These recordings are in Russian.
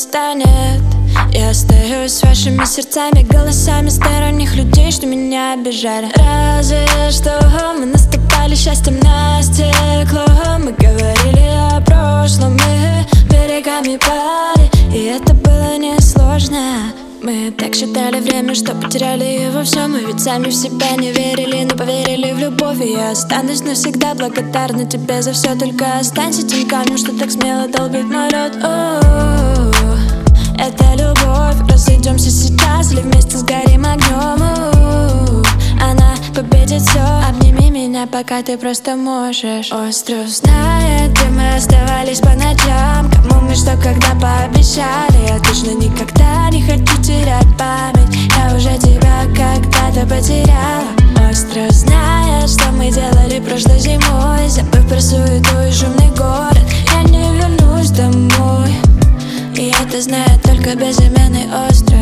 станет. Я остаюсь с вашими сердцами, голосами сторонних людей, что меня обижали. Разве что мы наступали счастьем на стекло. Мы говорили о прошлом, мы берегами пали, и это было несложно. Мы так считали время, что потеряли его все. Мы ведь сами в себя не верили, но поверили в любовь. И я останусь навсегда благодарна тебе за все. Только останься тем камнем, что так смело долбит мой рот. Это любовь, разойдемся сейчас или вместе сгорим огнем. Она победит все. Обними меня, пока ты просто можешь. Остров знает, где мы оставались по ночам, кому мы что когда пообещали. Я точно никогда не хочу терять память, я уже тебя когда-то потеряла. Остров знает, что мы делали прошлой зимой, забыв про суету и шумный город. Я не вернусь домой, и это знает только безымянный остров.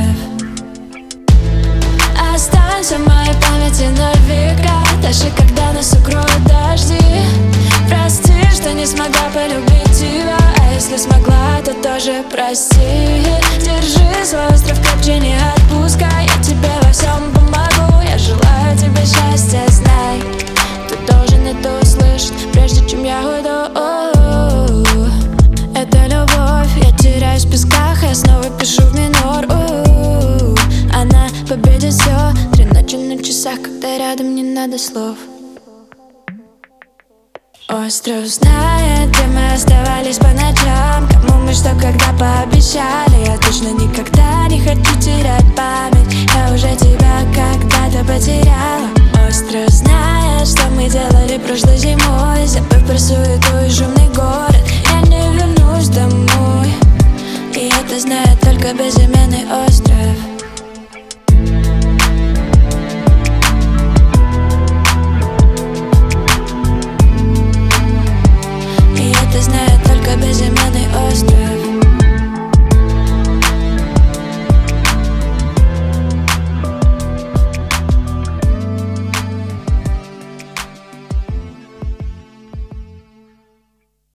Останься в моей памяти навека, даже когда нас укроют дожди. Прости, что не смогла полюбить тебя, а если смогла, то тоже прости. Держи свой остров крепче, не отпускай, я тебе во всем помогу. Я желаю тебе счастья, знай, ты должен это услышать, прежде чем я уйду. Это любовь, я теряюсь в песках, я снова пишу в минор. Она победит все. 3 ночи на часах, когда рядом не надо слов. Остров знает, где мы оставались по ночам, кому мы что когда пообещали. Я точно никогда не хочу терять память, я уже тебя когда-то потеряла. Остров знает, что мы делали прошлой зимой, забыв про суету и шумный город. Я не вернусь домой, и это знает только безымянный остров.